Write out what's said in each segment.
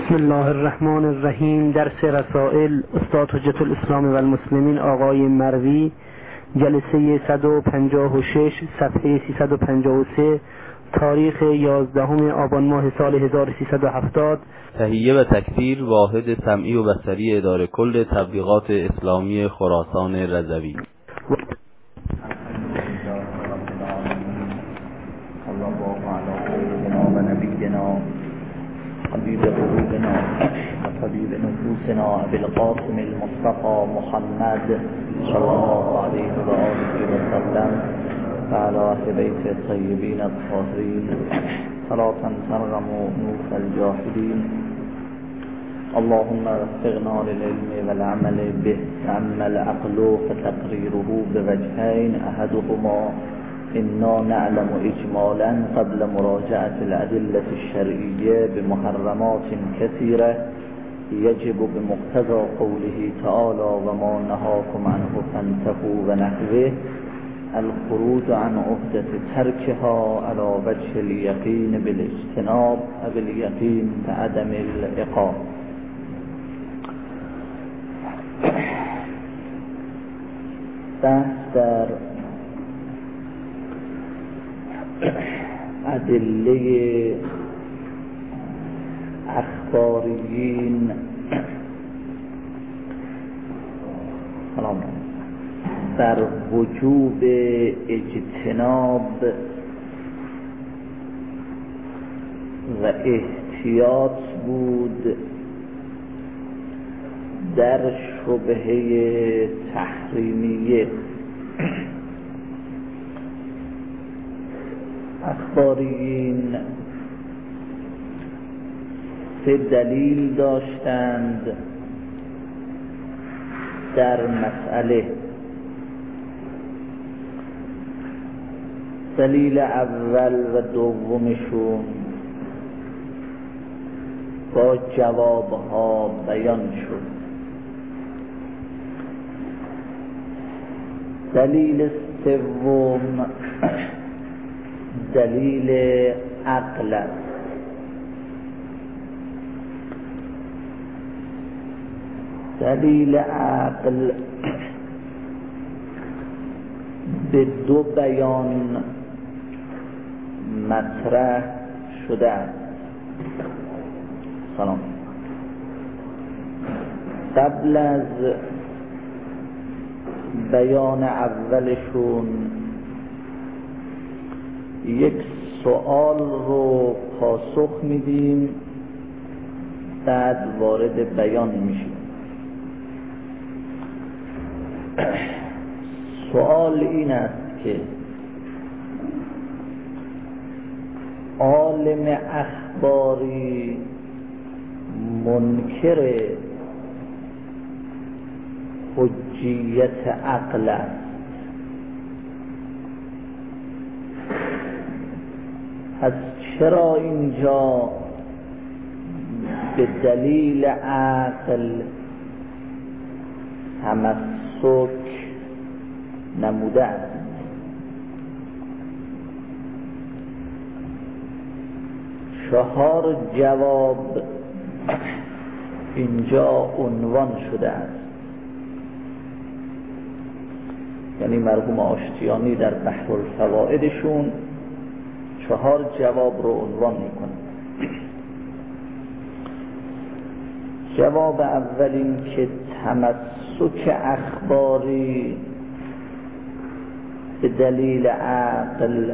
بسم الله الرحمن الرحیم. درس رسائل استاد حجت الاسلام و المسلمین آقای مروی، جلسه 156 صفحه 353، تاریخ 11 آبان ماه سال 1370. تهیه و تکثیر واحد سمعی و بصری اداره کل تبلیغات اسلامی خراسان رضوی. حبیب قلوبنا و طبیب نفوسنا ابی القاسم المصطفى محمد صلی الله علیه و آله و سلم و علی اهل بیت الطیبین الطاهرین صلاة ترغم انوف الجاهلین. اللهم وفقنا للعلم والعمل به. اما العقل فتقریره بوجهین، احدهما إنا نعلم إجمالا قبل مراجعة الأدلة الشرعية بمحرمات كثيرة يجب بمقتضى قوله تعالى وما نهاكم عنه فانتهوا ونحوه الخروج عن عهدة تركها على وجه اليقين بالاجتناب أو اليقين بعدم العقاب. بحث در ادله اخباریین بر وجوب اجتناب و احتیاط بود در شبهه تحریمیه. اخباریین سه دلیل داشتند در مسئله. دلیل اول و دومشون با جوابها بیان شد. دلیل سوم دلیل عقل است. دلیل عقل به دو بیان مطرح شده است. سلام. قبل از بیان اولشون یک سوال رو پاسخ میدیم، بعد وارد بیان میشیم. سوال این است که عالم اخباری منکر حجیت عقل است. پس چرا اینجا به دلیل عقل تمسک نموده است؟ چهار جواب اینجا عنوان شده است. یعنی مرحوم آشتیانی در بحر الفوائدشون 4 جواب رو عنوان میکنه. جواب اول این که تمسک اخباری به دلیل عقل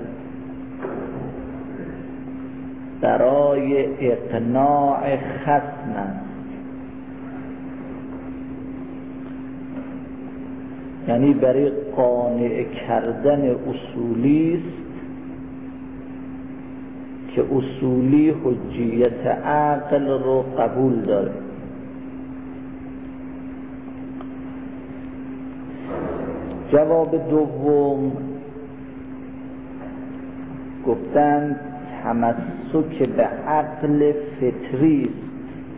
برای اقناع خصم است. یعنی برای قانع کردن اصولی است که اصولی حجیت عقل رو قبول داره. جواب دوم گفتن تمسک به عقل فطری است.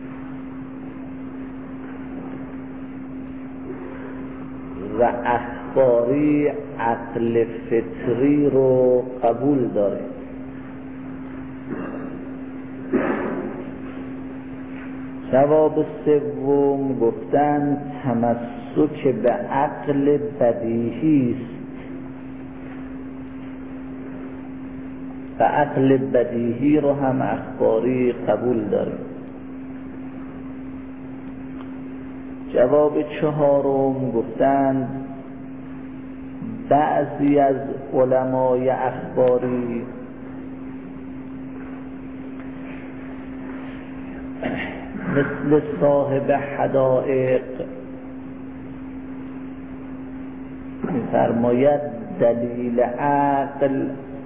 و اخباری عقل فطری رو قبول داره. جواب سوم گفتن تمسک به عقل بدیهی است. و عقل بدیهی رو هم اخباری قبول داریم. جواب چهارم گفتن بعضی از علمای اخباری مثل صاحب حدائق می‌فرماید دلیل عقل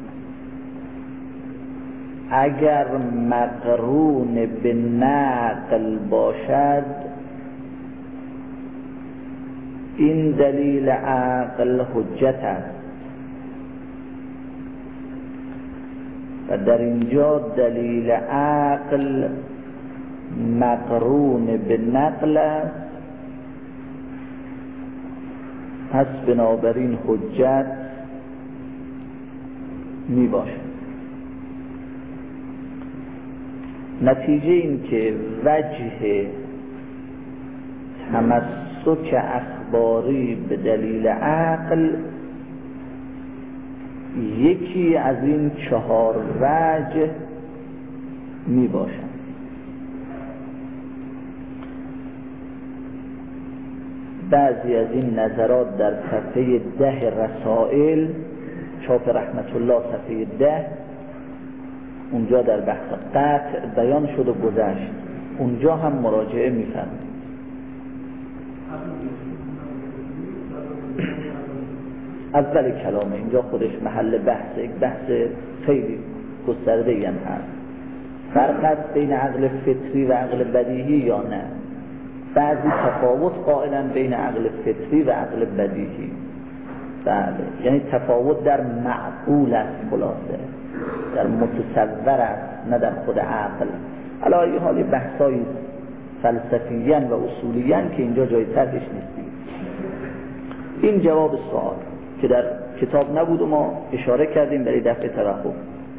اگر مقرون به نقل باشد این دلیل عقل حجت است و در اینجا دلیل عقل مقرون به نقل است، پس بنابراین حجت می باشد. نتیجه این که وجه تمسک اخباری به دلیل عقل یکی از این چهار وجه می باشد. بعضی از این نظرات در صفحه 10 رسائل چاپ رحمت الله صفحه 10 اونجا در بحث قطع بیان شد و گذشت، اونجا هم مراجعه می‌فرمایید. اول کلامه اینجا خودش محل بحث، یک بحث خیلی گسترده‌ای هم هست. فرق است بین عقل فطری و عقل بدیهی یا نه؟ بعضی تفاوت قائلن بین عقل فطری و عقل بدیهی. بله، یعنی تفاوت در معقول است، خلاصه در متصور است، نه در خود عقل. علی حال بحثای فلسفیاً و اصولیاً که اینجا جای طرحش نیست. این جواب سوال که در کتاب نبود و ما اشاره کردیم برای دفع توقف.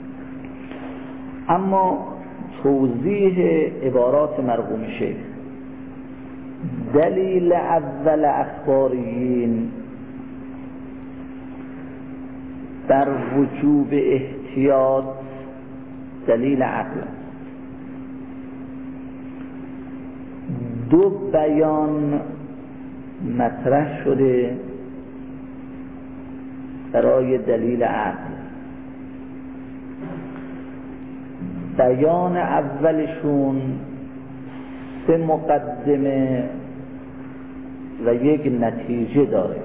اما توضیح عبارات مرحوم شیخ، دلیل اول اخباریین در وجوب احتیاط دلیل عقل. دو بیان مطرح شده برای دلیل عقل. بیان اولشون 3 مقدمه و یک نتیجه داره.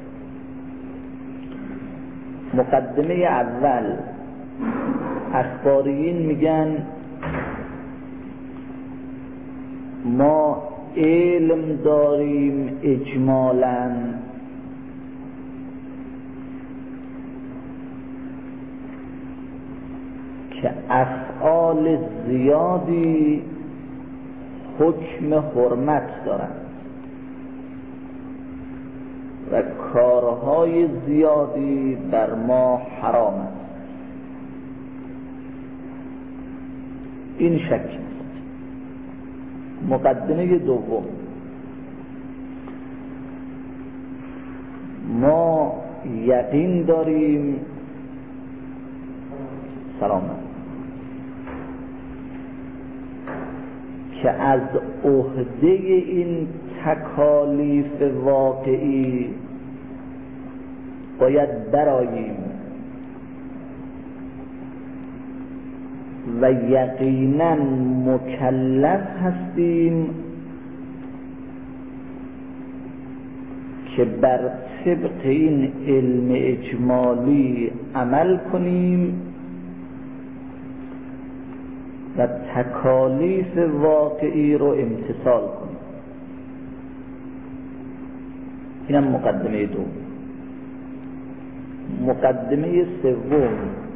مقدمه اول، اخباریین میگن ما علم داریم اجمالاً که افعال زیادی حکم حرمت دارند و کارهای زیادی بر ما حرام است. این شک است. مقدمه دوم، ما یقین داریم که از عهده این تکالیف واقعی باید برآییم و یقینا مکلف هستیم که بر طبق این علم اجمالی عمل کنیم و تکالیف واقعی رو امتثال کنیم. اینم مقدمه دوم. مقدمه سوم،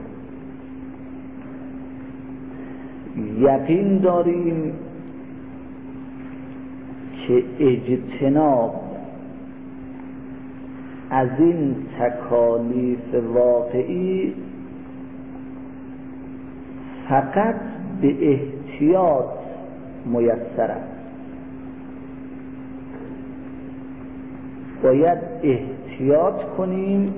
یقین داریم که اجتناب از این تکالیف واقعی فقط به احتیاط میسر است. باید احتیاط کنیم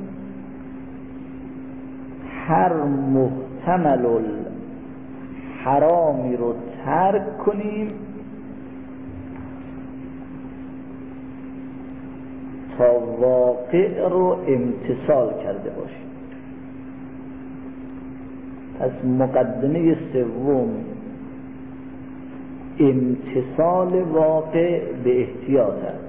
هر محتمل الحرامی رو ترک کنیم تا واقع رو امتثال کرده باشیم. پس مقدمه سوم امتثال واقع به احتیاط است.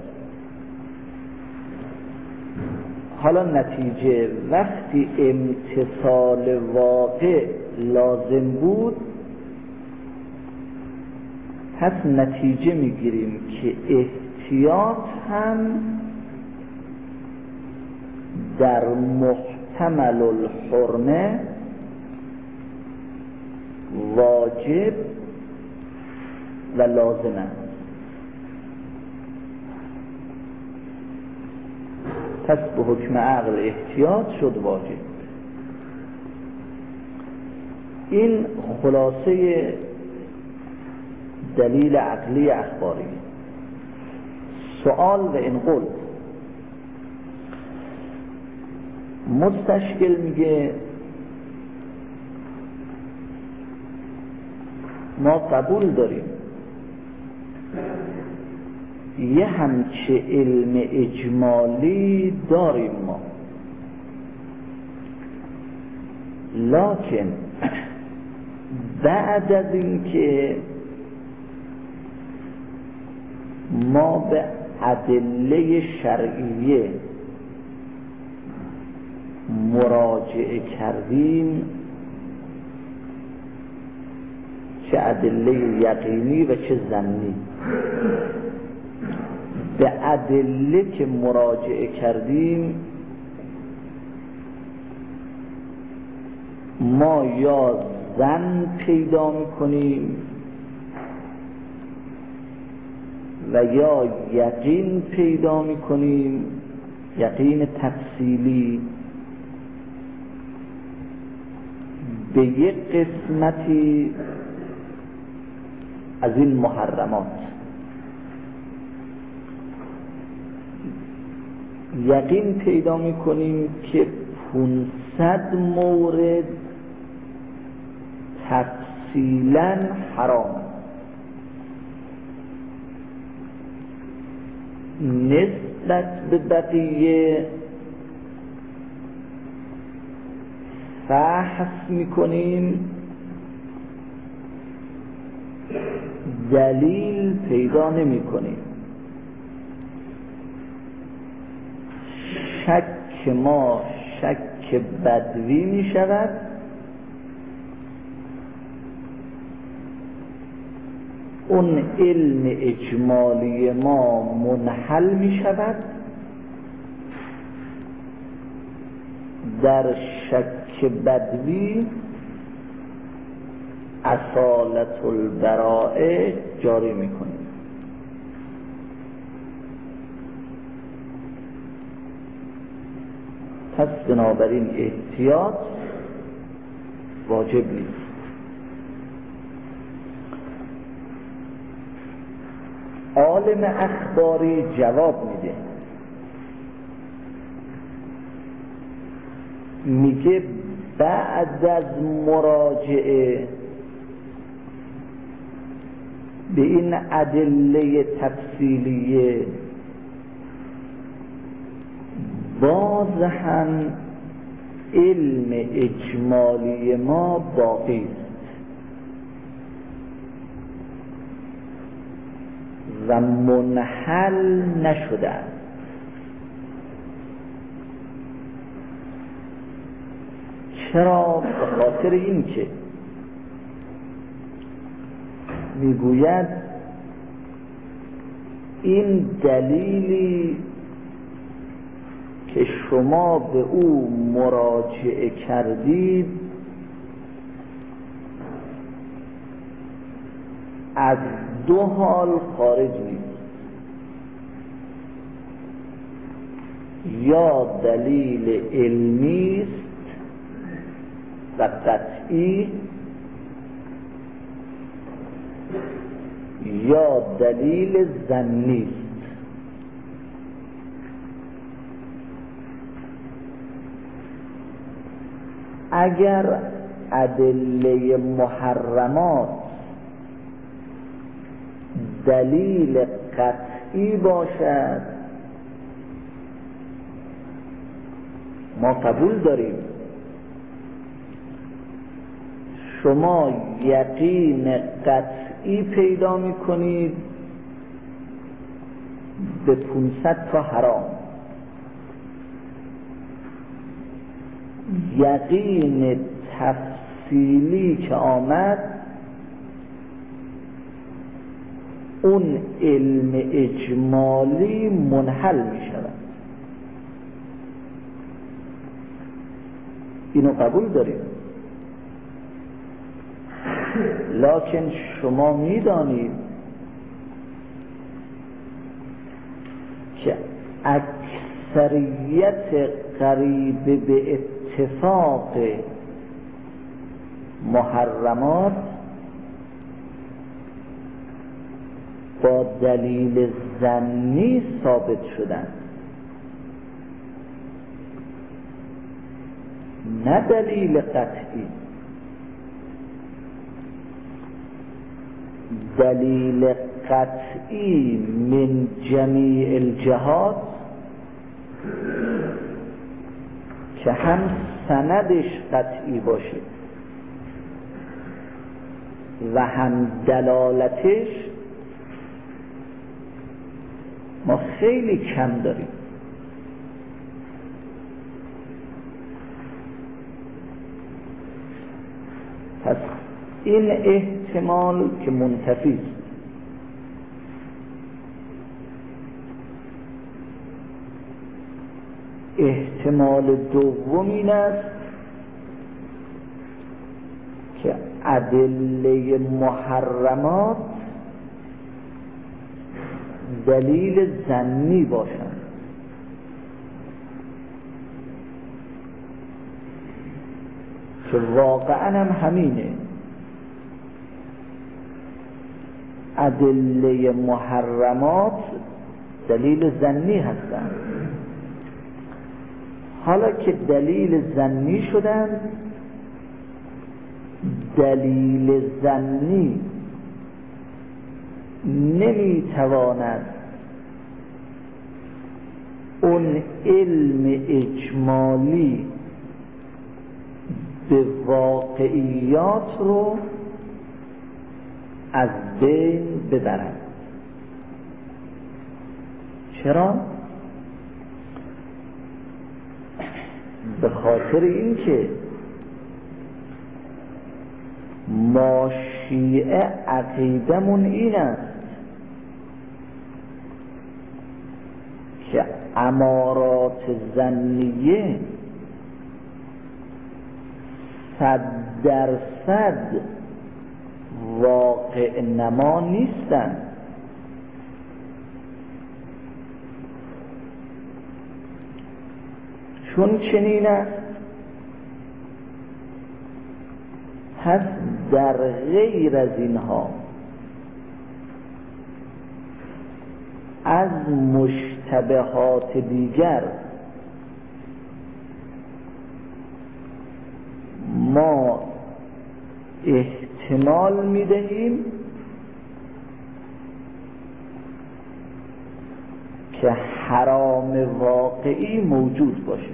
حالا نتیجه وقتی امتثال واقع لازم بود، پس نتیجه میگیریم که احتیاط هم در محتمل الحرمه واجب و لازم است. پس به حکم عقل احتیاط شد واجب. این خلاصه دلیل عقلی اخباری. سؤال و این قول مستشکل میگه ما قبول داریم یه همچه علم اجمالی داریم ما، لکن بعد از این که ما به ادله شرعیه مراجعه کردیم، چه ادله یقینی و چه ظنی، به ادله که مراجعه کردیم ما یا ظن پیدا میکنیم و یا یقین پیدا میکنیم، یقین تفصیلی به یک قسمتی از این محرمات. یقین پیدا میکنیم که 500 مورد تفصیلا حرام، نسبت به بقیه فحص میکنیم، دلیل پیدا نمیکنیم. شک ما شک بدوی می شود، اون علم اجمالی ما منحل می شود، در شک بدوی اصالت البراءه جاری می کنیم. پس بنابراین احتیاط واجب نیست. عالم اخباری جواب میده، میگه بعد از مراجعه به این ادله تفصیلیه باز هم علم اجمالی ما باقی است و منحل نشده است. چرا؟ به خاطر این که میگوید این دلیلی که شما به او مراجعه کردید از دو حال خارج نیست، یا دلیل علمی است و قطعی یا دلیل ظنی است. اگر ادله محرمات دلیل قطعی باشد ما قبول داریم. شما یقین قطعی پیدا میکنید به 500 تا حرام، یقین تفصیلی که آمد اون علم اجمالی منحل می شود. اینو قبول داریم. لکن شما می دانید که اکثریت قریب به اتفاق محرمات با دلیل ظنی ثابت شدند، نه دلیل قطعی. دلیل قطعی من جمیع الجهات که هم سندش قطعی باشه و هم دلالتش ما خیلی کم داریم. پس این احتمال که منتفی است. احتمال دوم این است که ادله محرمات دلیل ظنی باشند. که واقعا هم همینه. ادله محرمات دلیل ظنی هستند. حالا که دلیل ظنی شدند، دلیل ظنی نمیتواند اون علم اجمالی به واقعیات رو از بین ببرد. چرا؟ به خاطر اینکه ما شیعه عقیدمون این است که امارات ظنیه 100% واقع نما نیستند. چون چنین است، پس در غیر از اینها از مشتبهات دیگر ما احتمال میدهیم که حرام واقعی موجود باشه.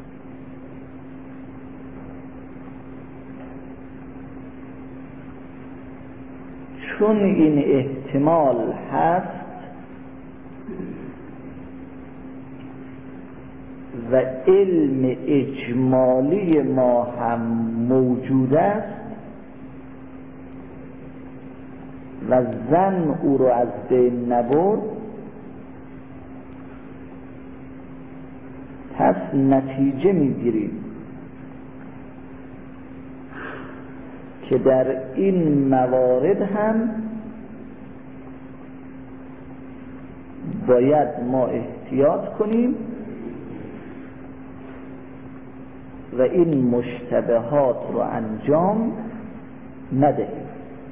چون این احتمال هست و علم اجمالی ما هم موجود است و ظن او رو از بین نبرد، پس نتیجه میگیریم که در این موارد هم باید ما احتیاط کنیم و این مشتبهات رو انجام ندهیم.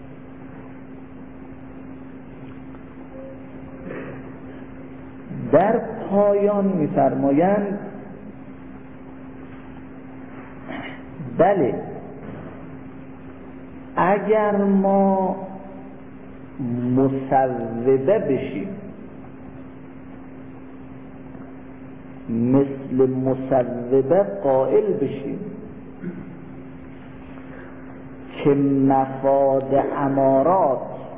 در پایان می‌فرمایند بله، اگر ما مصوبه بشیم، مثل مصوبه قائل بشیم که مفاد امارات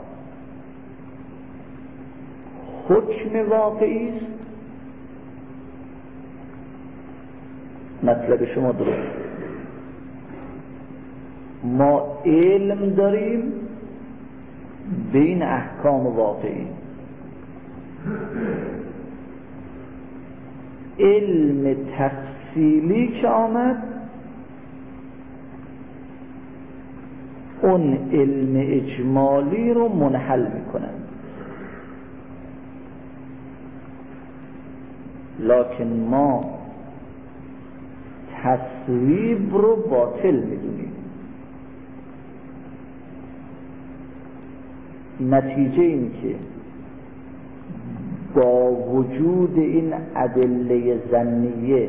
حکم واقعی است، مطلب شما درست. ما علم داریم به این احکام واقعی، علم تفصیلی که آمد اون علم اجمالی رو منحل میکنه، لکن ما تصویب رو باطل میدونیم. نتیجه این که با وجود این ادله ظنیه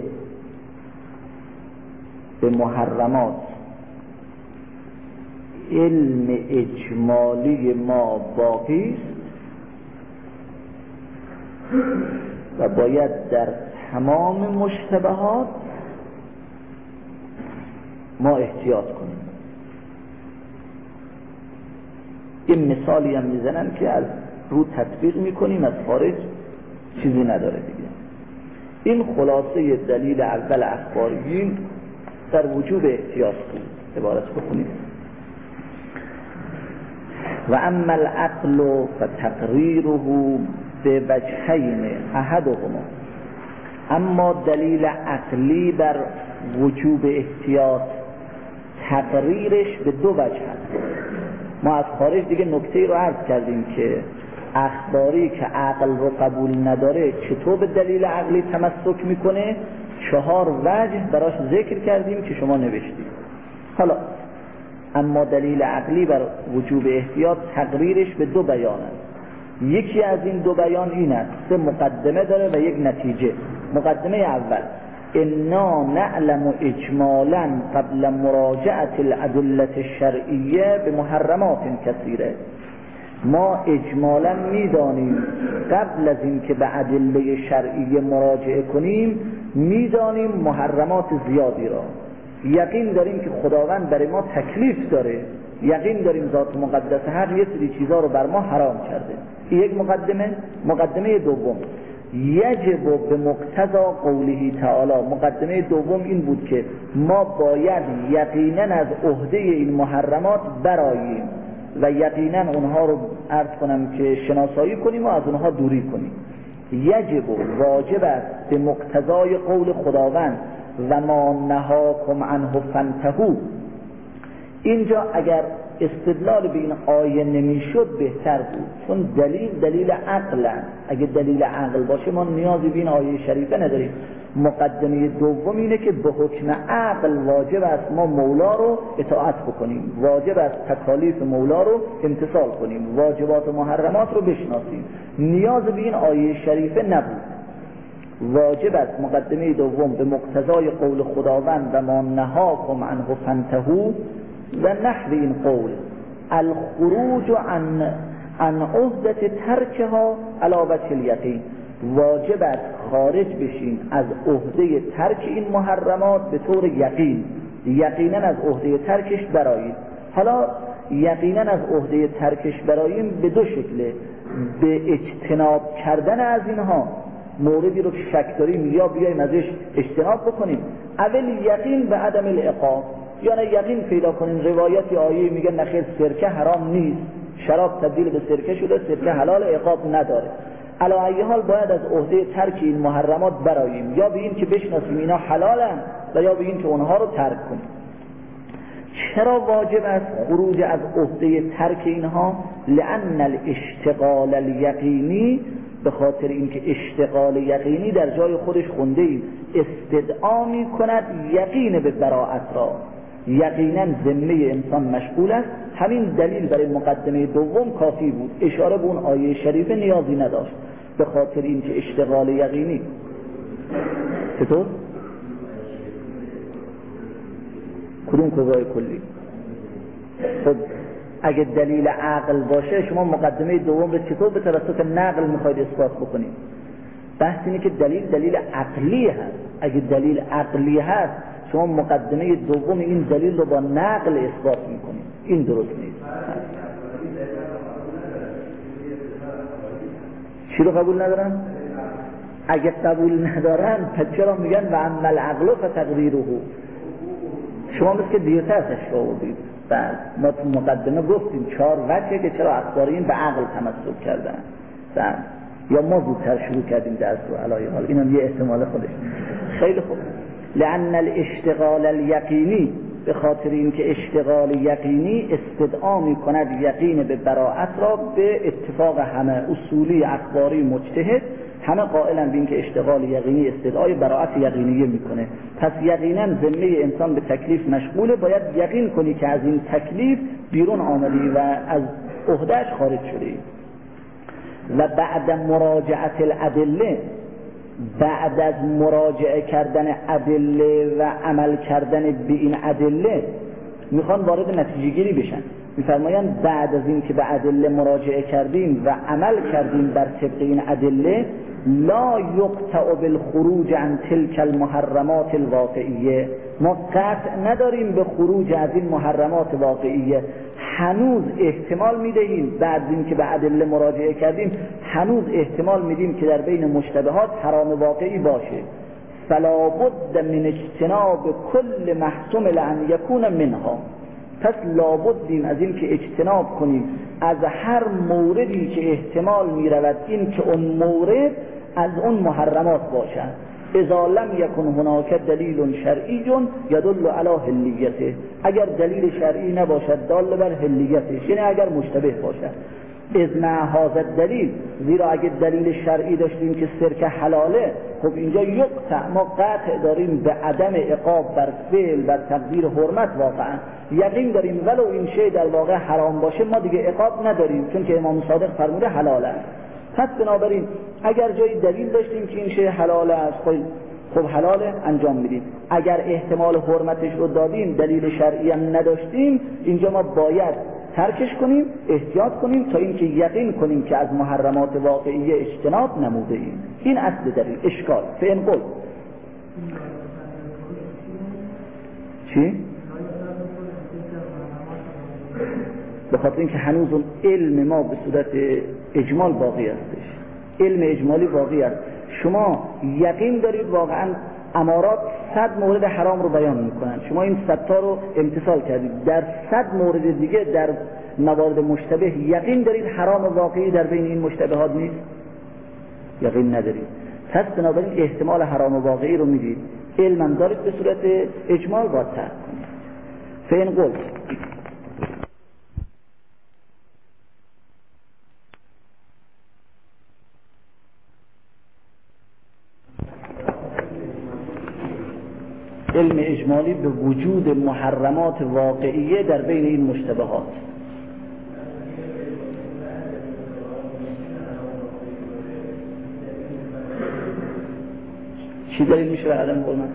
به محرمات علم اجمالی ما باقی است و باید در تمام مشتبهات ما احتیاط کنیم. یه مثالی هم میزنن که از رو تطبیق میکنیم، از خارج چیزی نداره دیگه. این خلاصه دلیل اول اخباریین در وجوب احتیاط بود. عبارت بخونیم: و اما العقل فتقریره به وجهین احدهما، اما دلیل عقلی بر وجوب احتیاط تقریرش به دو وجه هست. ما از خارج دیگه نکته رو عرض کردیم که اخباری که عقل رو قبول نداره چطور به دلیل عقلی تمسک میکنه. 4 وجه براش ذکر کردیم که شما نوشتید. حالا اما دلیل عقلی بر وجوب احتیاط تقریرش به 2 بیان است. یکی از این 2 بیان این است، 3 مقدمه داره و یک نتیجه. مقدمه اول: انا نعلم اجمالا قبل مراجعه الادله الشرعیه به محرمات کثیره. ما اجمالا میدانیم قبل از اینکه به ادله شرعیه مراجعه کنیم میدانیم محرمات زیادی را. یقین داریم که خداوند برای ما تکلیف داره، یقین داریم ذات مقدس حق یه سری چیزا رو بر ما حرام کرده. این یک مقدمه. مقدمه دوم: یجب به مقتضا قوله تعالی. مقدمه دوم این بود که ما باید یقینا از عهده این محرمات برآییم و یقینا اونها رو عرض کنم که شناسایی کنیم و از اونها دوری کنیم. یجب واجب است به مقتضای قول خداوند و ما نهاکم عنه فانتهوا. اینجا اگر استدلال به این آیه نمیشد بهتر بود، چون دلیل عقل است. اگه دلیل عقل باشه ما نیازی به این آیه شریفه نداریم. مقدمه دوم اینه که به حکم عقل واجب است ما مولا رو اطاعت بکنیم، واجب است تکالیف مولا رو امتثال کنیم، واجبات و محرمات رو بشناسیم. نیاز به این آیه شریفه نبود. واجب است مقدمه دوم به مقتضای قول خداوند و ما نهاکم عنه فانتهوا و نحو این قول الخروج عن عهدة ترکها علی وجه الیقین. واجب است خارج بشین از عهده ترک این محرمات به طور یقین. یقینا از عهده ترکش برایید. حالا یقینا از عهده ترکش براییم به 2 شکله: به اجتناب کردن از اینها، موردی رو که شک داریم یا بیایم ازش اجتناب بکنیم. اول یقین به عدم العقاب، یعنی یقین پیدا کنیم روایتی آیه میگه نخیر سرکه حرام نیست، شراب تبدیل به سرکه شده، سرکه حلال، عقاب نداره. علی ای حال باید از عهده ترک این محرمات براییم، یا به این که بشناسیم اینا حلالن و یا به این که اونها رو ترک کنیم. چرا واجب است خروج از عهده ترک اینها؟ لأن الاشتغال الیقینی، به خاطر اینکه اشتغال یقینی در جای خودش خونده ایم استدعا می کند یقین به براءت را. یقینا ذمه انسان مشغول است. همین دلیل برای مقدمه دوم کافی بود، اشاره به اون آیه شریفه نیازی نداشت، به خاطر اینکه اشتغال یقینی. چطور؟ کدوم کبرای کلی؟ خب اگه دلیل عقل باشه شما مقدمه دوم رو چطور به توسط نقل میخواید اثبات بکنید؟ بحث اینه که دلیل عقلی هست. اگه دلیل عقلی هست شما مقدمه دوم این دلیل رو با نقل اثبات میکنید. این درست نیست. چی رو قبول ندارن؟ اگه قبول ندارن پس چرا میگن و اما العقل فتقدیره؟ شما مثل دیرتر تشریح آوردید. بعد ما تو مقدمه گفتیم 4 وجهه که چرا اخبارین به عقل تمسک کردن. بعد یا ما زودتر شروع کردیم درس رو علای حال، اینم یه احتمال خودش. خیلی خوب. لأن الاشتغال الیقینی، به خاطر اینکه اشتغال یقینی استدعا می‌کند یقین به براءت را، به اتفاق همه اصولی اخباری مجتهد همه قائلن به اینکه اشتغال یقینی استدعای براءت یقینیه میکنه. پس یقینا ذمه انسان به تکلیف مشغوله، باید یقین کنی که از این تکلیف بیرون آمدی و از عهده‌اش خارج شدی. و بعد مراجعت الادله، بعد از مراجعه کردن ادله و عمل کردن به این ادله میخوان وارد نتیجه گیری بشن. میفرمایند بعد از این که به ادله مراجعه کردیم و عمل کردیم بر طبق این ادله، لا یقطع بالخروج عن تلك المحرمات الواقعیه، ما قطع نداریم به خروج از این محرمات واقعیه. هنوز احتمال میدهیم بعد از این که به ادله مراجعه کردیم هنوز احتمال میدیم که در بین مشتبهات حرام واقعی باشه. فلا بد من اجتناب کل محتمل ان یکون منها، پس لابدیم از این که اجتناب کنیم از هر موردی که احتمال میرود این که اون مورد از اون محرمات باشد. اذا لم یکن هناک دلیل شرعی یدل علی حلیته، اگر دلیل شرعی نباشد دال بر حلیتش، یعنی اگر مشتبه باشد. از مع هذا دلیل، زیرا اگر دلیل شرعی داشتیم که سرکه حلاله، خب اینجا یقطع، ما قطع داریم به عدم عقاب بر فعل بر تقدیر حرمت. واقعا یقین داریم ولو این شی در واقع حرام باشه ما دیگه عقاب نداریم، چون که امام صادق فرموده حلاله. پس بنابراین اگر جایی دلیل داشتیم که این شی حلاله است، خب حلاله انجام میدیم. اگر احتمال حرمتش رو دادیم دلیل شرعی هم نداشتیم، اینجا ما باید ترکش کنیم، احتیاط کنیم تا اینکه یقین کنیم که از محرمات واقعی اجتناب نموده ایم. این اصل دلیل. اشکال فین قول چی؟ به خاطر اینکه هنوز اون علم ما به صورت اجمال باقی هستش، علم اجمالی باقی است. شما یقین دارید واقعا امارات 100 مورد حرام رو بیان میکنن، شما این 100 تا رو امتثال کردید، در 100 مورد دیگه در موارد مشتبه یقین دارید حرام واقعی در بین این مشتبهات نیست، یقین ندارید. پس بنابراین احتمال حرام واقعی رو میدید، علمم دارید به صورت اجمال باید ترک کنید. فین قول علم اجمالی به وجود محرمات واقعیه در بین این مشتبهات. چی دلیل میشه به عدم حرمت؟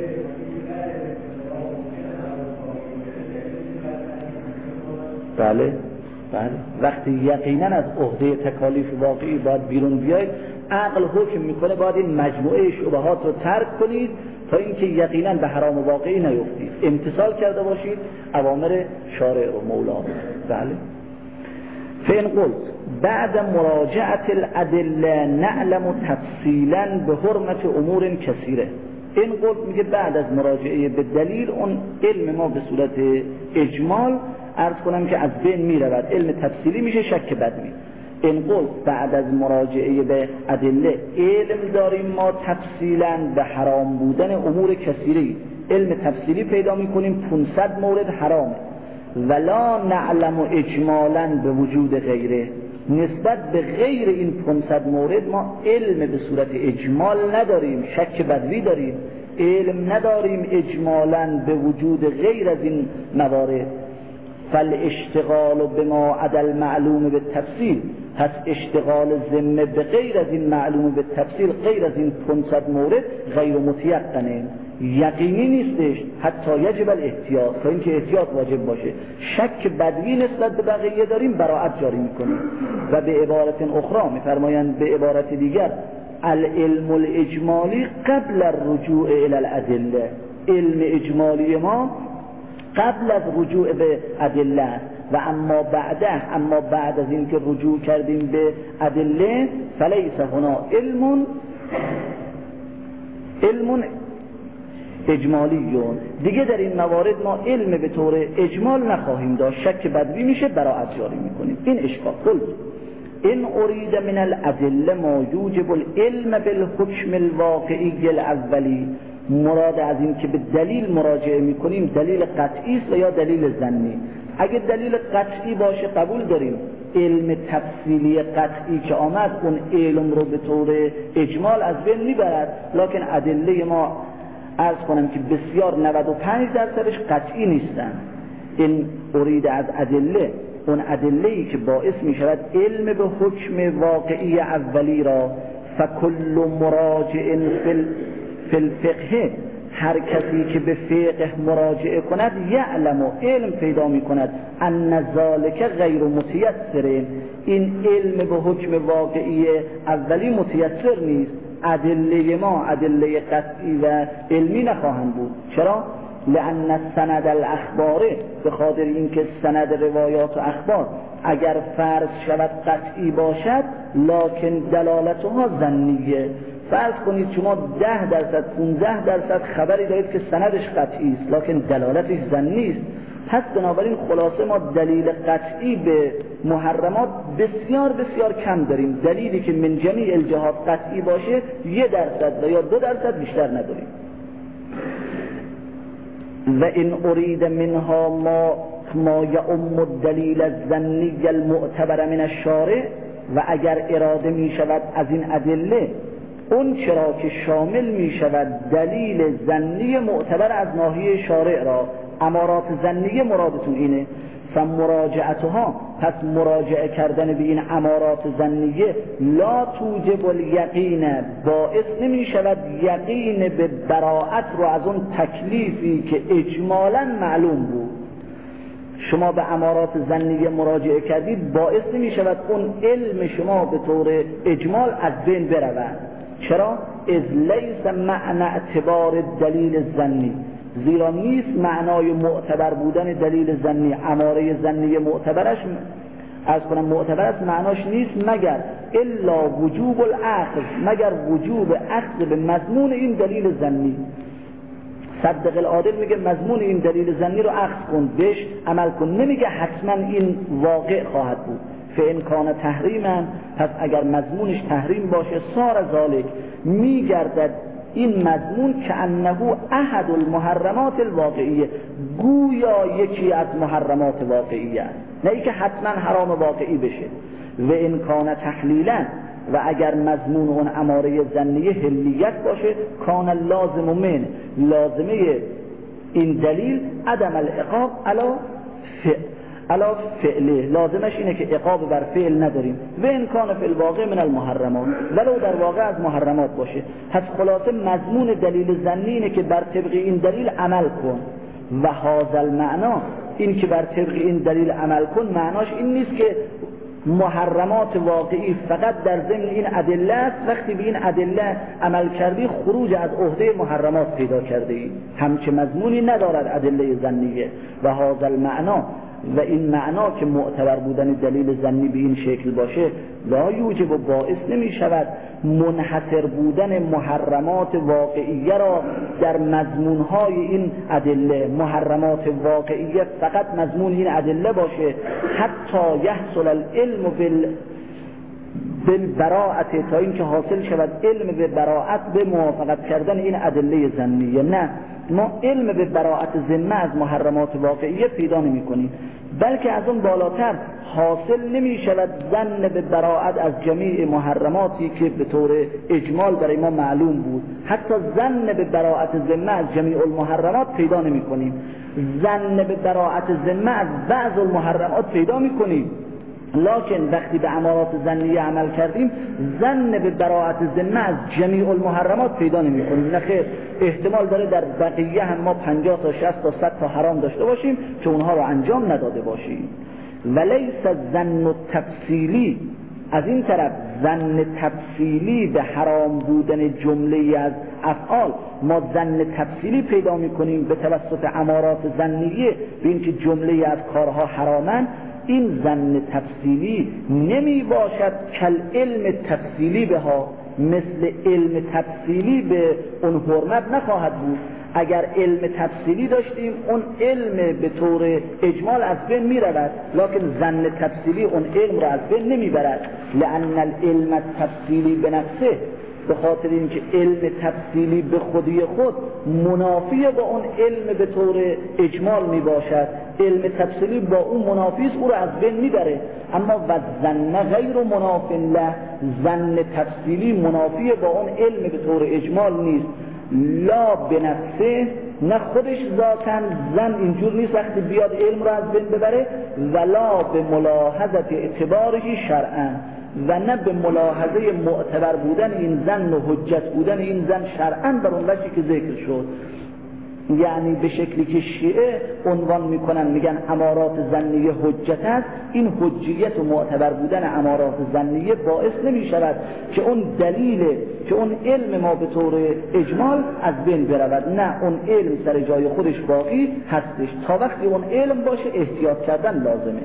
بله وقتی یقینا از عهده تکالیف واقعی باید بیرون بیاید، عقل حکم میکنه باید این مجموعه شبهات رو ترک کنید تا اینکه یقینا به حرام واقعی نیفتید، امتثال کرده باشید اوامر شارع و مولا. بله. فین قلت بعد مراجعت الادله نعلم تفصیلا به حرمت امور کثیره. این قلت میگه بعد از مراجعه به دلیل اون علم ما به صورت اجمال عرض کنم که از بین میرود، علم تفصیلی میشه شک بدمی. این قلت بعد از مراجعه به ادله علم داریم ما تفصیلا به حرام بودن امور کثیری، علم تفصیلی پیدا میکنیم 500 مورد حرام، ولا نعلم اجمالا به وجود غیره، نسبت به غیر این 500 مورد ما علم به صورت اجمال نداریم، شک بدوی داریم، علم نداریم اجمالا به وجود غیر از این موارد. فالاشتغال بما عدا المعلوم بالتفصیل، پس اشتغال ذمه به غیر از این معلوم به تفصیل، غیر از این 500 مورد غیر متیقنه، یقینی نیستش، حتی یجب الاحتیاط، تا اینکه احتیاط واجب باشه. شک بدوی نسبت به بقیه داریم، براءت جاری میکنیم. و به عبارت اخرى میفرمایند، به عبارت دیگر، العلم الاجمالی قبل الرجوع الى الادله، علم اجمالی ما قبل از رجوع به ادله و اما بعد از اینکه رجوع کردیم به ادله، فلیس هنا علم اجمالیون، دیگه در این موارد ما علم به طور اجمال نخواهیم داشت، شک بدوی میشه، براءت جاری میکنیم. این اشکال قلت این ارید من الادله ما یوجب العلم بالحکم الواقعی الاولی، مراد از این که به دلیل مراجعه میکنیم دلیل قطعی است یا دلیل ظنی. اگه دلیل قطعی باشه قبول داریم، علم تفصیلی قطعی که آمد اون علم رو به طور اجمال از بین میبرد، لکن ادله ما عرض کنم که بسیار 95%ش قطعی نیستن. این ارید از ادله، اون ادله‌ای که باعث میشود علم به حکم واقعی اولی را، فکل مراجع فی الفقه، هر کسی که به فقه مراجعه کند، یعلم و علم پیدا می کند، ان ذالک غیر متیسر، این علم به حکم واقعی اولی متیسر نیست. ادله ما ادله قطعی و علمی نخواهند بود. چرا؟ لأن سند الاخباره، به خاطر اینکه سند روایات و اخبار اگر فرض شود قطعی باشد، لکن دلالتها ظنیه. فرض کنید شما 10% 15% خبری دارید که سندش قطعی است، لکن دلالتش ظنی است. پس بنابراین خلاصه ما دلیل قطعی به محرمات بسیار بسیار کم داریم. دلیلی که من جمیع الجهات قطعی باشه 1% و یا 2% بیشتر نداریم. و این ارید منها ما یعم الدلیل الظنی المعتبر من الشارع، و اگر اراده می شود از این ادله اون چرا که شامل می شود دلیل ظنی معتبر از ناحیه شارع را، امارات ظنیه مرادتون اینه، فمراجعتها، پس مراجعه کردن به این امارات ظنیه، لا توجب الیقین، باعث نمی شود یقین به براءت رو از اون تکلیفی که اجمالا معلوم بود. شما به امارات ظنیه مراجعه کردید، باعث نمی شود اون علم شما به طور اجمال از بین برود. چرا؟ اذ لیس معنی اعتبار دلیل ظنی، زیرا نیست معنای معتبر بودن دلیل ظنی، اماره ظنی معتبرش از کنم معتبر است، معناش نیست مگر الا وجوب الاخذ، مگر وجوب اخذ به مضمون این دلیل ظنی. صدق العادل میگه مضمون این دلیل ظنی رو اخذ کن، بهش عمل کن، نمیگه حتما این واقع خواهد بود. فإن کان تحریما، پس اگر مضمونش تحریم باشه، صار ذالک، میگردد این مضمون که انه احد المحرمات الواقعیه، گویا یکی از محرمات واقعیه است، نه ای که حتما حرام واقعی بشه. و این کان تحلیلا، و اگر مضمون اون اماره ظنیه حلیت باشه، کان لازم من، لازمه این دلیل عدم العقاب علا فعله، لازمش اینه که عقاب بر فعل نداریم. و این کان فی الواقع من المحرمات، ولو در واقع از محرمات باشه. پس خلاصه مضمون دلیل ظنی اینه که بر طبق این دلیل عمل کن. و هذا المعنا، این که بر طبق این دلیل عمل کن، معناش این نیست که محرمات واقعی فقط در ضمن این ادله است، وقتی به این ادله عمل کردی خروج از عهده محرمات پیدا کرده ای، همچه مضمونی ندارد ادله ظنیه. و هذا المعنا، و این معنا که معتبر بودن دلیل ظنی به این شکل باشه، لا یوجب، و باعث نمی شود منحصر بودن محرمات واقعیه را در مضمونهای این ادله، محرمات واقعیه فقط مضمون این ادله باشه، حتی یحصل العلم بالبراءت، تا اینکه حاصل شود علم به براءت به موافقت کردن این ادله ظنیه. نه، ما علم به براءت ذمه از محرمات واقعیه پیدا نمی کنیم، بلکه از اون بالاتر حاصل نمی شود ظن به براءت از جمیع محرماتی که به طور اجمال برای ما معلوم بود. حتی ظن به براءت ذمه از جمیع المحرمات پیدا نمی کنیم، ظن به براءت ذمه از بعض المحرمات پیدا می کنیم، لکن وقتی به امارات ظنیه عمل کردیم ظن به براءت ذمه از جمیع المحرمات پیدا نمی‌کنیم. نه خیر، احتمال داره در بقیه هم ما 50 تا 60 تا 100 تا حرام داشته باشیم که اونها رو انجام نداده باشیم. ولیس الظن التفصیلی، از این طرف ظن تفصیلی به حرام بودن جمله از افعال، ما ظن تفصیلی پیدا می‌کنیم به توسط امارات ظنیه به اینکه جمله از کارها حرامن. این ظن تفصیلی نمی باشد کل علم تفصیلی به ها، مثل علم تفصیلی به اون حرمت نخواهد بود. اگر علم تفصیلی داشتیم اون علم به طور اجمال از بین می رود، لکن ظن تفصیلی اون علم را از بین نمی برد. لأن العلم تفصیلی به نفسه، به خاطر اینکه علم تفصیلی به خودی خود منافی با اون علم به طور اجمال می باشد. علم تفصیلی با اون منافی است، او را از بین می بره. اما و ظن غیر مناف له، ظن تفصیلی منافی با اون علم به طور اجمال نیست. لا به نفسه، نه خودش ذاتاً ظن اینجور نیست وقتی بیاد علم را از بین ببره، ولا به ملاحظت اعتبارشی شرعاً، و نه به ملاحظه معتبر بودن این ظن و حجت بودن این ظن شرعاً بر اون وجهی که ذکر شد. یعنی به شکلی که شیعه عنوان میکنن میگن امارات ظنیه حجت است، این حجیت و معتبر بودن امارات ظنیه باعث نمیشود که اون دلیل، که اون علم ما به طور اجمال از بین برود. نه، اون علم سر جای خودش باقی هستش. تا وقتی اون علم باشه احتیاط کردن لازمه.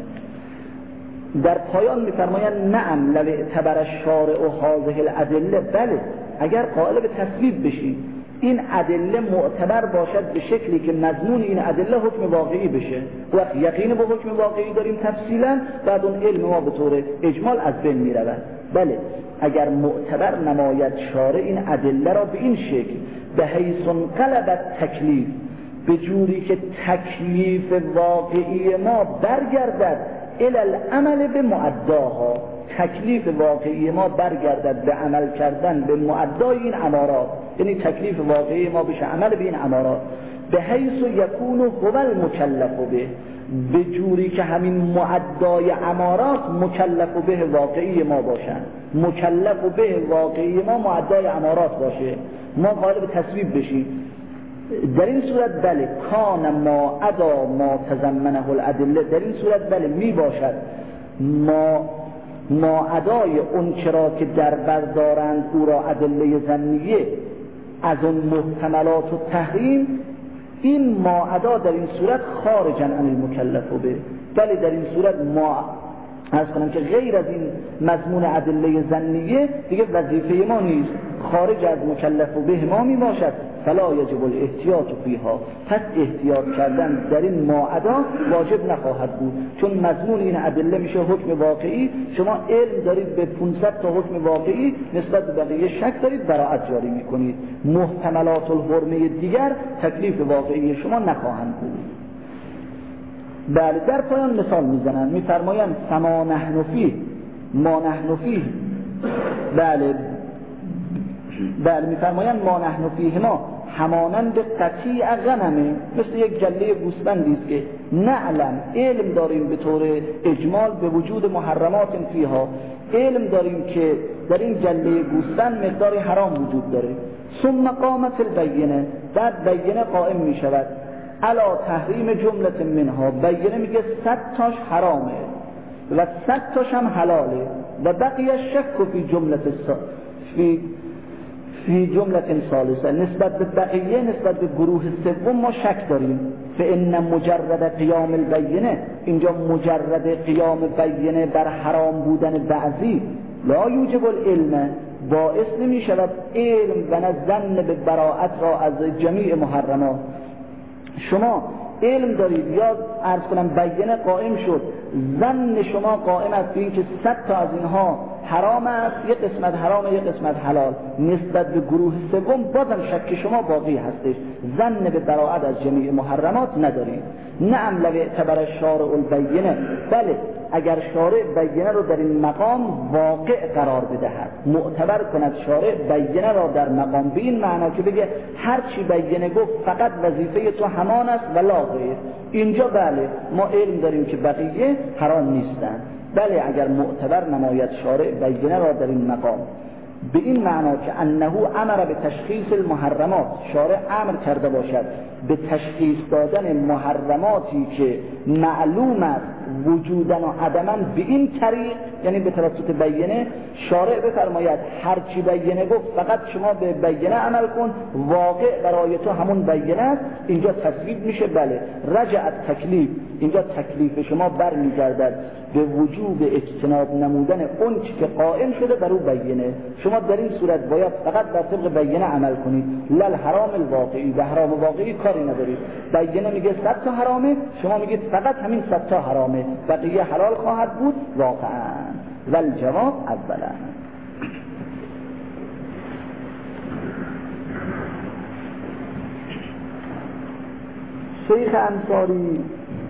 در پایان میفرمایند نعم لو اعتبر الشارع هذه الادله، بله اگر قائل به تصویب بشی این ادله معتبر باشد به شکلی که مضمون این ادله حکم واقعی بشه، وقت یقین به حکم واقعی داریم تفصیلا، بعد اون علم ما به طور اجمال از بین می رود. بله اگر معتبر نماید شارع این ادله را به این شکل به حیث انقلبت تکلیف، به جوری که تکلیف واقعی ما برگردد الی العمل به معداها، تکلیف واقعی ما برگردد به عمل کردن به معدای این امارات، یعنی تکلیف واقعی ما بشه عمل به این امارات، به حیث یکون هو المکلف به جوری که همین معدای امارات مکلف به واقعی ما باشن، مکلف به واقعی ما معدای امارات باشه، ما قائل به تصویب بشیم. در این صورت بله کان ما ادا ما تضمنه الادله، در این صورت بله می باشد ما ادای اون چرا که در بردارند او را ادله ظنیه از اون محتملات و تحریم، این ما ادا در این صورت خارجا عن المکلف به، بله در این صورت ما عرض کنم که غیر از این مضمون ادله ظنیه دیگه وظیفه ما نیست، خارج از مکلف به ما می باشد. فلا یجب الاحتیاط فیها، پس احتیاط کردن در این ماعدا واجب نخواهد بود، چون مضمون این ادله میشه حکم واقعی. شما علم دارید به 500 تا حکم واقعی، نسبت به بقیه شک دارید، براءت جاری میکنید. محتملات الحرمه دیگر تکلیف واقعی شما نخواهند بود. بله در پایان مثال میزنن، میفرمایند فما نحن فیه، ما نحن فیه، بله میفرمایند ما نحن فیه ما همانند قطیع غنمه، مثل یک گله گوسفندی است که نعلم علم داریم به طور اجمال به وجود محرمات فیها، علم داریم که در این گله گوسفند مقدار حرام وجود داره. ثم قامت البینه، بعد بینه قائم می شود علا تحریم جملت منها، بینه میگه 100 تاش حرامه و 100 تاش هم حلاله و بقیه شک فی جملت فی جملت ثالثه، نسبت به بقیه، نسبت به گروه سوم ما شک داریم. فإن مجرد قیام البینه، اینجا مجرد قیام بینه بر حرام بودن بعضی لا یوجب العلم، باعث نمی شود علم و نه ظن به براءت را از جمیع محرمات. شما علم دارید یا عرض کنم بینه قائم شد، ظن شما قائم است به اینکه 100 تا از اینها حرام است، یک قسمت حرام یک قسمت حلال، نسبت به گروه سوم بازم شک شما باقی هستش، ظن به براءت از جمیع محرمات ندارید. نعم لو اعتبر الشارع البینه، بله اگر شارع بینه رو در این مقام واقع قرار بدهد، معتبر کند شارع بینه را در مقام به این معنا که بگه هر چی بینه گفت فقط وظیفه تو همان است و لا غیر، اینجا بله ما علم داریم که بقیه حرام نیستند، بله اگر معتبر نماید شارع بینه را در این مقام به این معنا که انه امر به تشخیص المحرمات، شارع امر کرده باشد به تشخیص دادن محرماتی که معلوم است وجودن و عدما به این طریق، یعنی به توسط بینه، شارع بفرماید هر چی بینه گفت فقط شما به بینه عمل کن، واقع برای تو همون بینه است، اینجا تصویب میشه. بله رجع تکلیف، اینجا تکلیف شما برمیگردد به وجوب اجتناب نمودن اون چی که قائم شده بر او بینه. شما در این صورت باید فقط بر طبق بینه عمل کنید، لل حرام الواقعی، به حرام واقعی کاری ندارید. بینه میگه 100 تا حرامه، شما میگید فقط همین 100 تا حرامه، بقیه حلال خواهد بود واقعا. والجواب اولا. شیخ انصاری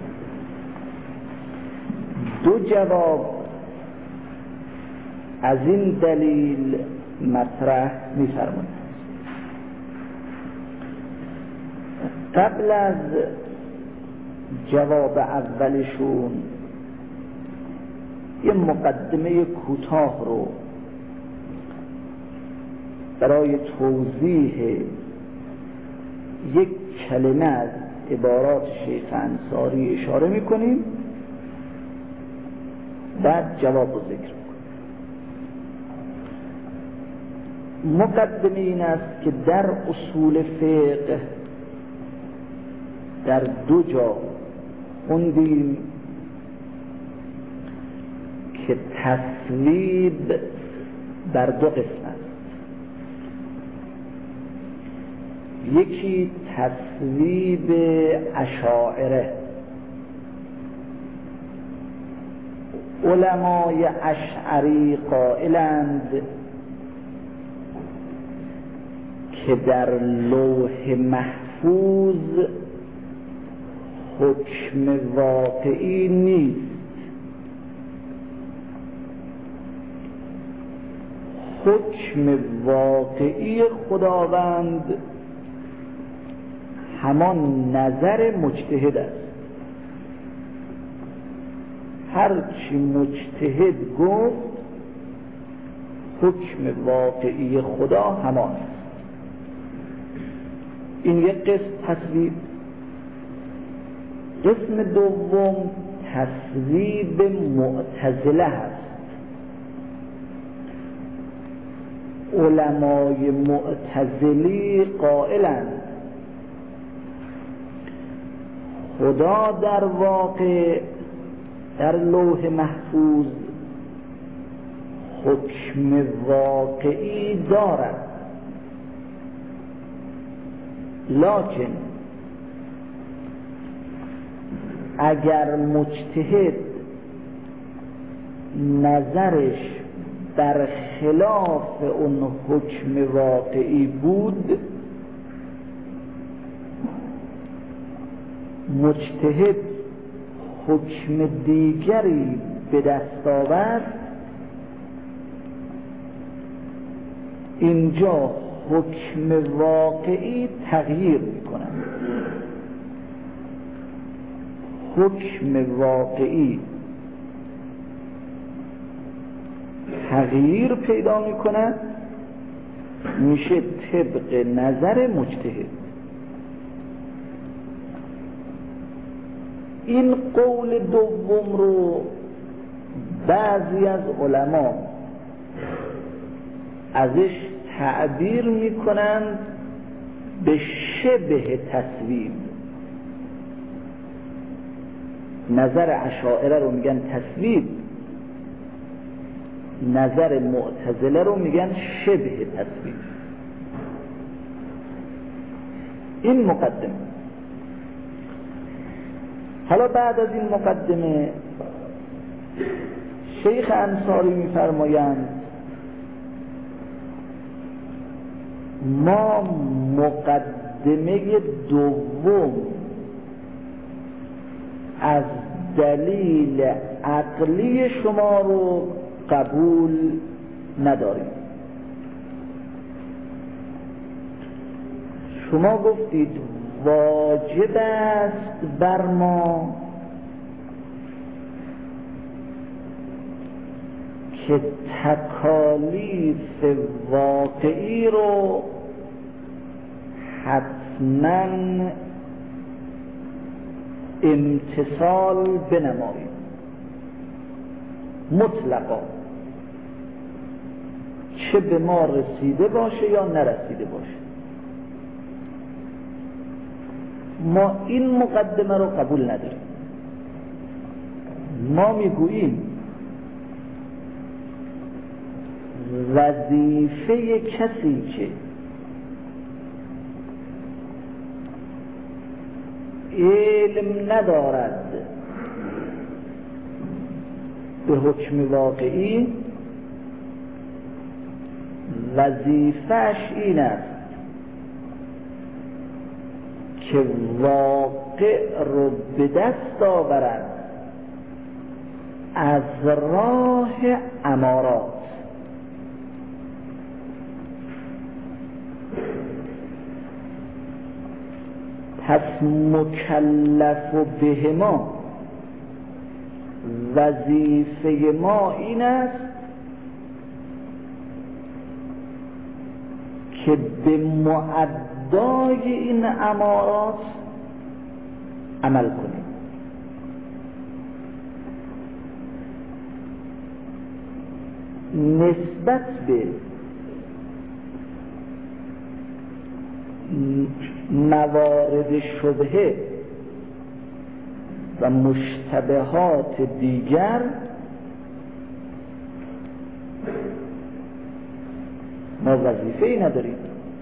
دو جواب از این دلیل مطرح می‌فرماید. قبل از جواب اولشون یه مقدمه کوتاه رو برای توضیح یک کلمه از عبارات شیخ انصاری اشاره می‌کنیم، بعد جواب رو ذکر می‌کنیم. مقدمه این است که در اصول فقه در دو جا خوندیم که تصویب بر دو قسم است. یکی تصویب اشاعره، علمای اشعری قائلند که در لوح محفوظ حکم واقعی نیست، حکم واقعی خداوند همان نظر مجتهد است. هرچی مجتهد گفت حکم واقعی خدا همان است. این یک قسم تصویب. قسم دوم تصویب معتزله هست. علمای معتزلی قائلند خدا در واقع در لوح محفوظ حکم واقعی دارد، لکن اگر مجتهد نظرش در خلاف اون حکم واقعی بود، مجتهد حکم دیگری به دست آورد، اینجا حکم واقعی تغییر می‌کند. حکم واقعی تغییر پیدا می‌کند، میشه طبق نظر مجتهد. این قول دوم رو بعضی از علما ازش تعبیر میکنند به شبه تصویب. نظر اشاعره رو میگن تصویب، نظر معتزله رو میگن شبه تصویب. این مقدمه. حالا بعد از این مقدمه شیخ انصاری میفرمایند ما مقدمه دوم از دلیل عقلی شما رو قبول نداریم. شما گفتید واجب است بر ما که تکالیف واقعی رو حتما امتثال بنماییم مطلقا، چه به ما رسیده باشه یا نرسیده باشه. ما این مقدمه رو قبول نداریم. ما میگوییم وظیفه کسی که علم ندارد به حکم واقعی، وظیفه‌اش این است که واقع رو به دست آورد از راه امارات. پس مکلف بهما، وظیفه ما این است که به معدای این امارات عمل کنیم. نسبت به موارد شبهه و مشتبهات دیگر ما وظیفه‌ای نداریم.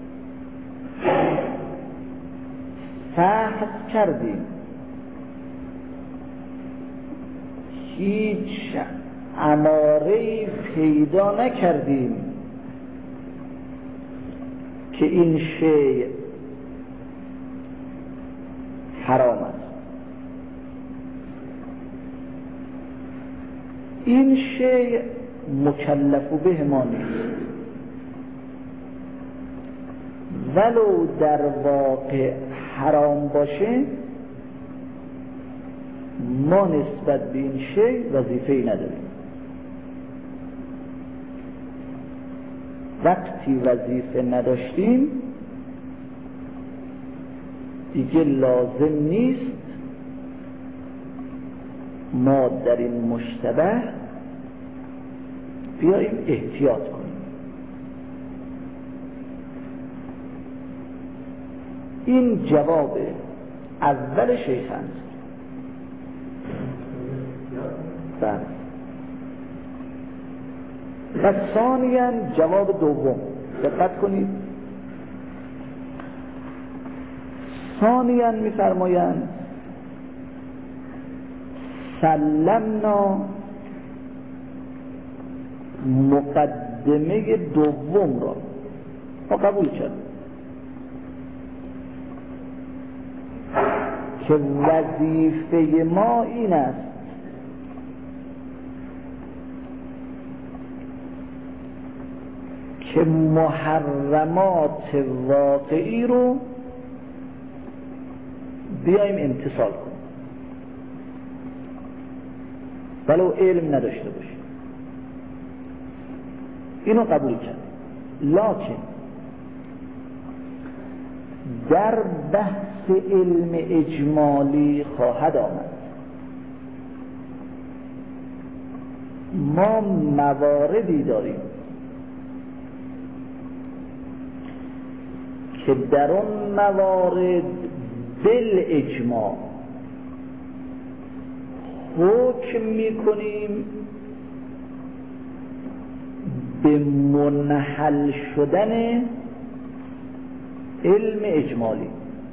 فحص کردیم، هیچ اماره‌ای پیدا نکردیم که این شیء حرام است. این شیء مکلف به ما نیست، ولو در واقع حرام باشه ما نسبت به این شیء وظیفه‌ای نداریم. وقتی وظیفه نداشتیم دیگه لازم نیست ما در این مشتبه بیاییم احتیاط کنیم. این جواب اول شیخ است. بله. و ثانیاً جواب دوم، دقت کنید. ثانیاً می‌فرمایند سلمنا، مقدمه دوم را ما قبول کردیم که وظیفه ما این است که محرمات واقعی رو بیایم امتثال کنیم ولو علم نداشته باشیم. اینو قبول کرد. لکن در بحث علم اجمالی خواهد آمد ما مواردی داریم که در اون موارد بالاجماع حکم میکنیم به منحل شدن علم اجمالی.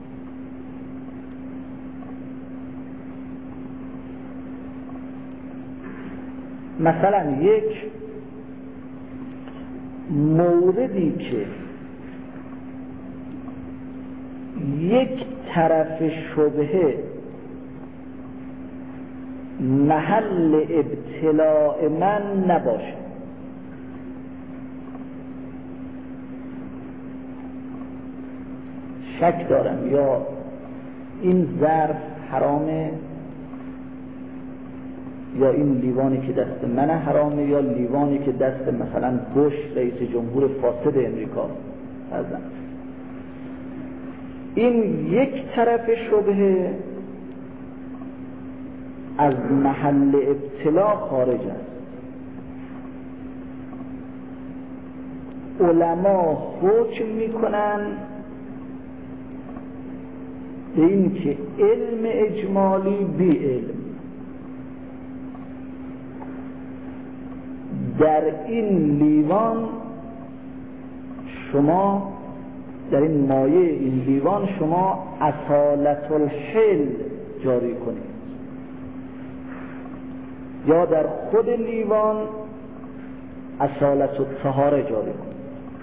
مثلا یک موردی که یک طرف شبهه محل ابتلاء من نباشه، شک دارم یا این ظرف حرامه یا این لیوانی که دست من حرامه یا لیوانی که دست مثلا بوش رئیس جمهور فاسد امریکا هستن. این یک طرف شبهه از محل ابتلا خارج است. علما حکم میکنن به این که علم اجمالی بی علم در این لیوان شما، در این مایه این لیوان شما اصالت الحل جاری کنید یا در خود لیوان اصالت الطهاره جاری کنید.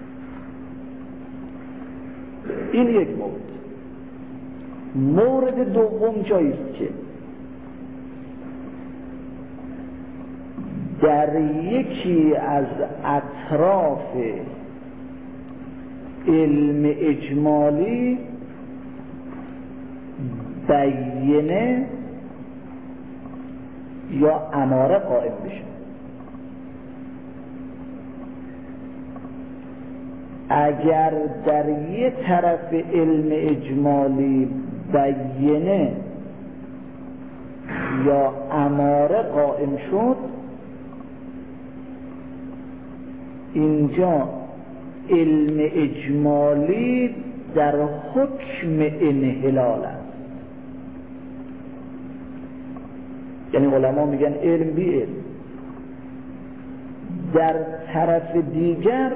این یک مورد. مورد دوم جایی است که در یکی از اطراف علم اجمالی بیینه یا اماره قائم بشه. اگر در یه طرف علم اجمالی بیینه یا اماره قائم شد، اینجا علم اجمالی در حکم انحلال است. یعنی علما میگن علم بی علم. در طرف دیگر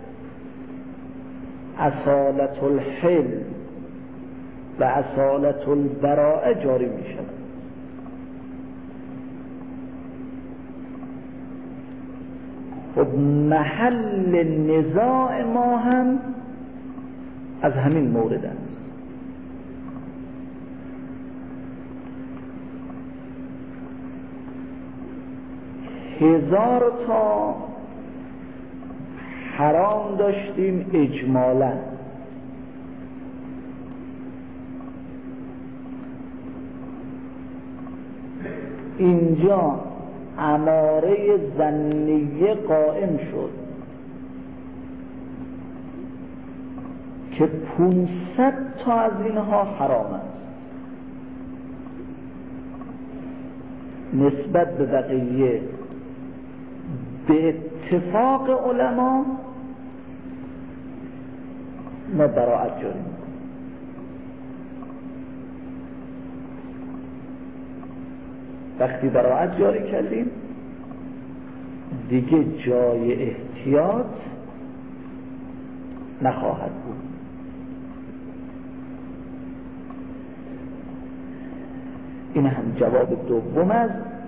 اصالت الحل و اصالت البراءه جاری می شود. خب محل نزاع ما هم از همین مورد است. هزار تا حرام داشتیم اجمالا، اینجا اماره ظنیه قائم شد که 500 تا از اینها حرام است. نسبت به بقیه به اتفاق علما ما براءت جاری میکنیم. وقتی براءت جاری کردیم دیگه جای احتیاط نخواهد بود. این هم جواب دوم از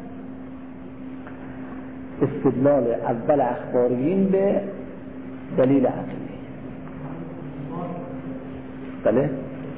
استدلال اول اخباریین به دلیل عقلی. بله؟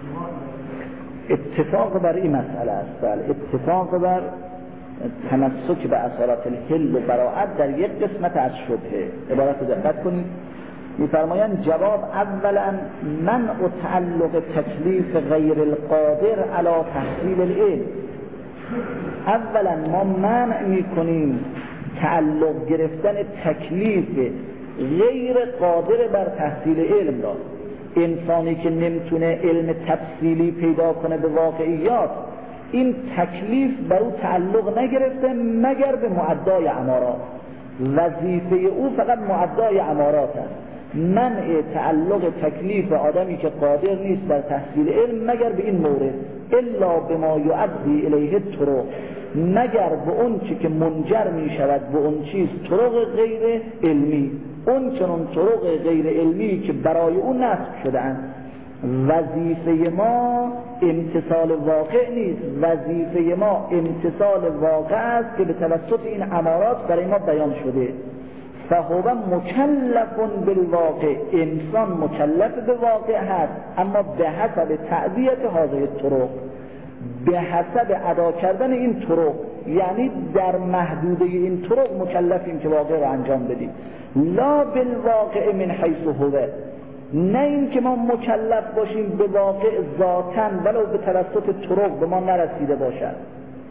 اتفاق بر این مسئله است. بله، اتفاق بر تمسک به اصالت الحل و براءت در یک قسمت از شبهه. عبارت رو دقت کنید. می‌فرمایند جواب اولا منع تعلق تکلیف غیر القادر علی تحصیل العلم. اولا ما منع می‌کنیم تعلق گرفتن تکلیف غیر قادر بر تحصیل علم را. انسانی که نمیتونه علم تفصیلی پیدا کنه به واقعیات، این تکلیف بر او تعلق نگرفته مگر به معدای امارات. وظیفه او فقط معدای امارات است. منع تعلق تکلیف آدمی که قادر نیست بر تحصیل علم مگر به این مورد، الا بما یؤدی الیه طرق، مگر به اون چی که منجر می شود به اون چیز طرق غیر علمی، اون چنون طرق غیر علمی که برای اون نصب شده اند. وظیفه ما امتثال واقع نیست، وظیفه ما امتثال واقع است که به توسط این امارات برای ما بیان شده. فهو مکلف بالواقع، انسان مکلف به واقع هست، اما به حسب تعدیت هذه الطرق، به حسب ادا کردن این طرق، یعنی در محدوده این طرق مکلفیم که واقع رو انجام بدیم. لا بالواقع من حیث هو، نه این که ما مکلف باشیم به واقع ذاتاً ولو به توسط طرق به ما نرسیده باشد.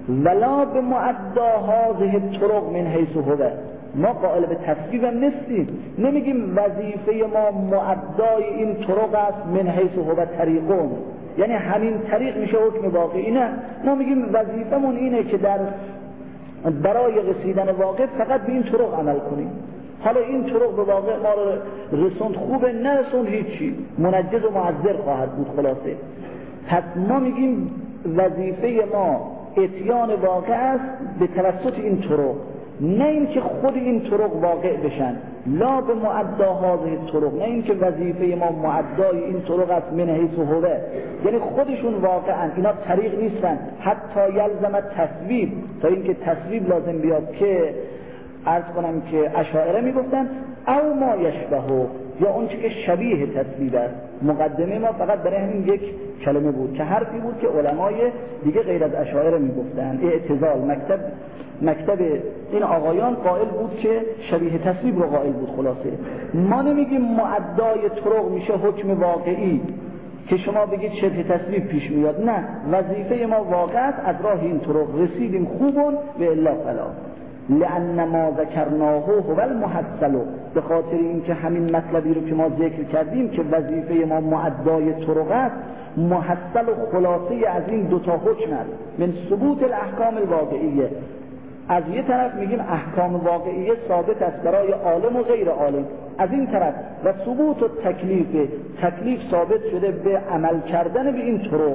ولا به معدا هذه الطرق من حیث هو. ما قائل به تصویب هم نیستیم، نمیگیم وظیفه ما معدای این طرق است من حیث هو طریقون، یعنی همین طریق میشه حکم واقعی. نه، ما میگیم وظیفمون اینه که برای رسیدن واقع فقط به این طرق عمل کنیم. حالا این طرق به واقع ما رو رسوند خوبه، نرسوند هیچی، منجز و معذر خواهد بود. خلاصه پس ما میگیم وظیفه ما اتیان واقع است به توسط این طرق، نه اینکه خود این طرق واقع بشن. لا به معدا هذه الطرق، نه اینکه وظیفه ما معدای این طرق است من حیث هو، یعنی خودشون واقعا اینا طریق نیستن. حتی یلزم تصویب، تا اینکه تصویب لازم بیاد که عرض کنم که اشاعره میگفتن او ما یشبهه، یا اون چه که شبیه تصویب است. مقدمه ما فقط برای همین یک کلمه بود که حرفی بود که علمای دیگه غیر از اشاعره میگفتن. اعتزال مکتب این آقایان قائل بود که شبیه تصویب رو قائل بود. خلاصه ما نمیگیم معدای طرق میشه حکم واقعی که شما بگید شبه تصویب پیش میاد، نه، وظیفه ما واقع است از راه این طرق رسیدیم خوبون و الا فلا. لأن ما ذکرناه هو المحصل، به خاطر اینکه همین مطلبی رو که ما ذکر کردیم که وظیفه ما معدای طرق است، محصل و خلاصه از این دوتا حکم است. من ثبوت الاحکام الواقعیه، از یه طرف میگیم احکام واقعیه ثابت است برای عالم و غیر عالم، از این طرف و ثبوت و تکلیف ثابت شده به عمل کردن به این طرق.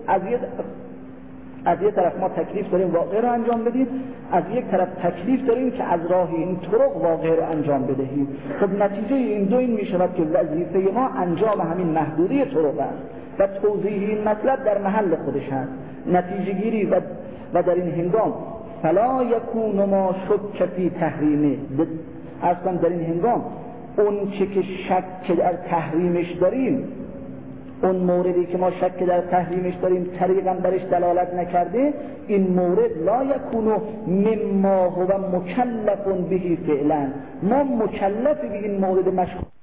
از یک طرف ما تکلیف داریم واقع رو انجام بدیم، از یک طرف تکلیف داریم که از راه این طرق واقع رو انجام بدهیم. خب نتیجه این دو این می شود که وظیفه ما انجام همین محدوده طرق است و توضیح این مطلب در محل خودش هست. نتیجه گیری و در این هنگام فلا یکون ما شک فی تحریمه، اصلا در این هنگام اون چه که شک در تحریمش داریم، اون موردی که ما شک در تحریمش داریم طریقاً برش دلالت نکرده، این مورد لا یکونو مما هو مکلف به فعلا، ما مکلف به این مورد مشغول